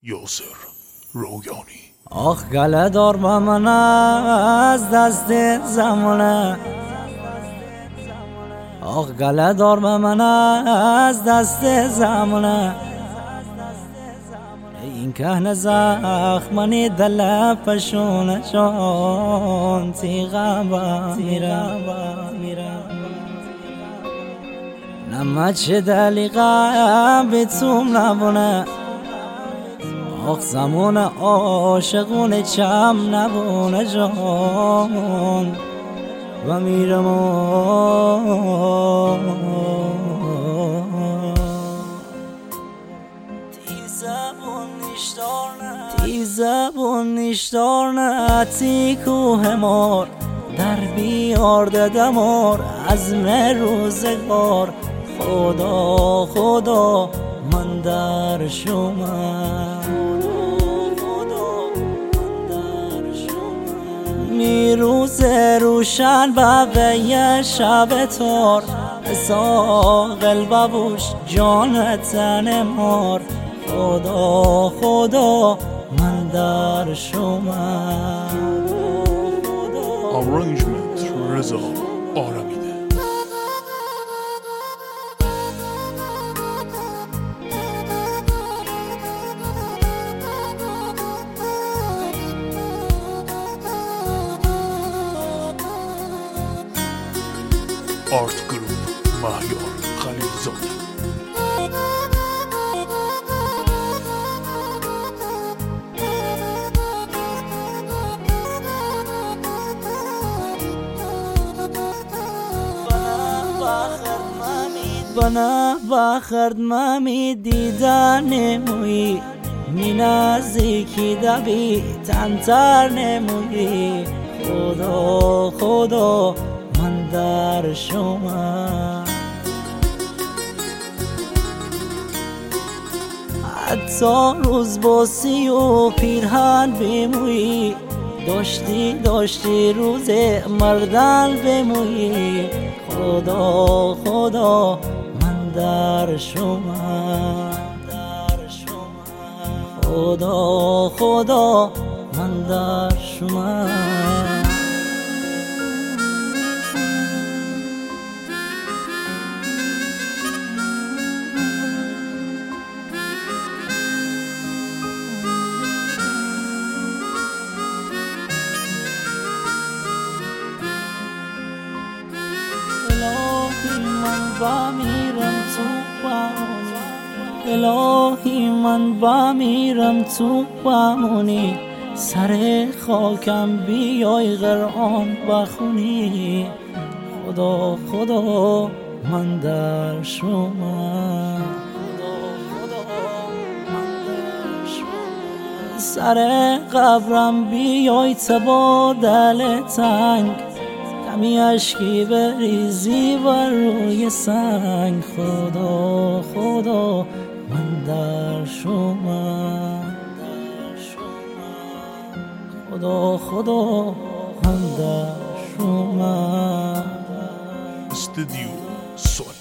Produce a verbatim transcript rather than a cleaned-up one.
یاسر رویانی. آخ گله دار با من از دست زمانه، آخ گله دار با من از دست زمانه، این کهنه زخمانی دل پشونه چون تیغم با میرم نمه چه دلیقه بیتوم نبونه، آخ زمان عاشقون چم نبونه جان و میرم تیزبون نیشدار نه تی کوه مار در بیار دمار عزم روزگار، خدا خدا من در شما میروز روشن بقیه شب تار، ساقل ببوش جان تن مار، خدا خدا من در شما. آرنجمنت رضا آرمیده. آرت گروپ مهیار خلیلزاده. بنا بخرد ممی دیدن نموی می نزدیکی دبی تنتر نموی، خدا خدا من در شما. حتی روز باسی و پیرهن بموی، داشتی داشتی روز مردن بموی، خدا خدا من در شما. خدا خدا من در شما. الهی من با میرم تو بمونی، سر خاکم بیای غرام بخونی، خدا خدا من در شما. سر قبرم بیای تبا دل تنگ، کمی اشکی بریزی و روی سنگ، خدا خدا من در شما. خدا خدا من در شما. استودیو سوت